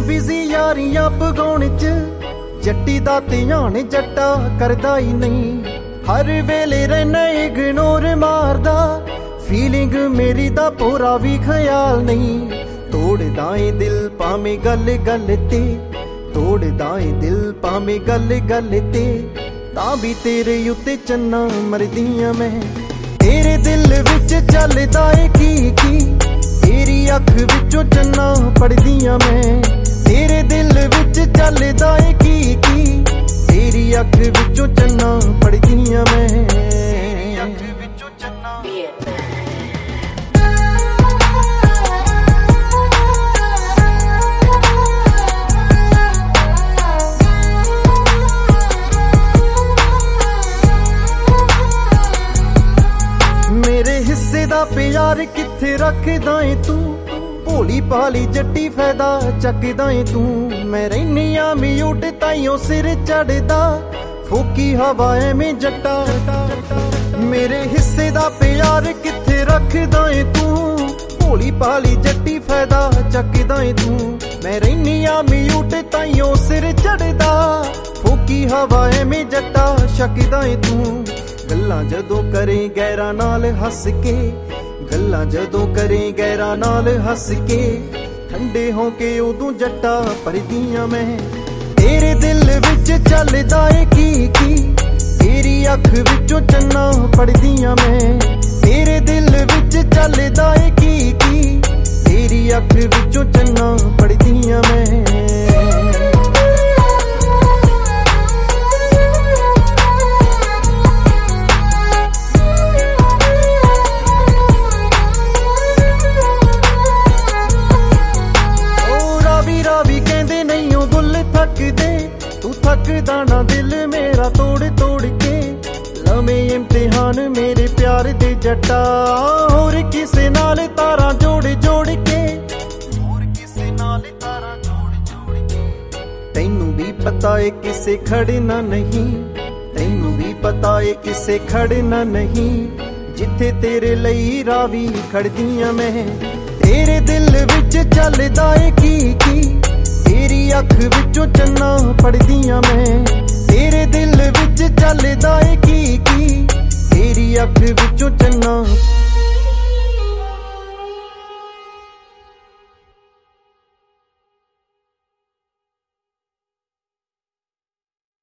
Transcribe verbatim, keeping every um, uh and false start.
Busy Yaariyan पगाउण च जट्टी दा ध्यान जट्टा करदा ही नहीं। हर वेले रहना इग्नोर मारदा फीलिंग मेरी दा पूरा भी ख्याल नहीं। तोड़दा ए दिल भावें गल गल ते, तोड़दा ए दिल भावें गल गल ते, तां भी तेरे उत्ते चन्ना मरदियां मैं। तेरे दिल विच चलदा ए की की, तेरी अख विचों चन्ना पढ़दियां मैं। तेरे दिल विच चलदा ए की की, तेरी अख विचों चन्ना पढ़दियां मैं। अख विचों चन्ना मेरे हिस्से दा प्यार किथे रखदा ए तू, भोली भाली जट्टी फायदा चकदा ए तू। मैं रहनिया म्यूट ताइयों सिर चढ़दा फूकी हवा में जट्टा। मेरे हिस्से दा प्यार किथे रखदा ए तू, भोली भाली जट्टी फायदा चकदा ए तू। मैं रहनिया म्यूट ताइयों सिर चढ़दा फूकी हवा में जट्टा शकदा ए तू। गल्लां जदों करे गैरां नाल हस के, गल्लां जदों करे गैरां नाल हस के, ठंडे हो के उदों जट्टा भरदियां मैं। तेरे दिल विच चलदा ए की की, तेरी अख विचों चन्ना पढ़दियां मैं। तेरे दिल विच चलदा ए की की, तेरी अख विचों चन्ना पढ़दियां मैं। तू थकदा ना दिल मेरा तोड़ तोड़ के, लवे इम्तिहान मेरे प्यार दे जट्टा। होर किसे नाल तारा जोड़ जोड़ के, होर किसे नाल तारा जोड़ जोड़ के। तैनू भी पता है किसे खड़ना नहीं, तैनू भी पता है किसे खड़ना नहीं। जिथे तेरे लई रावी खड़दियां मैं। तेरे दिल विच चलदा ए की की, तेरी अख विचों चन्ना पढ़दियां मैं। तेरे दिल विच चलदा ए की की, तेरी अख विचों चन्ना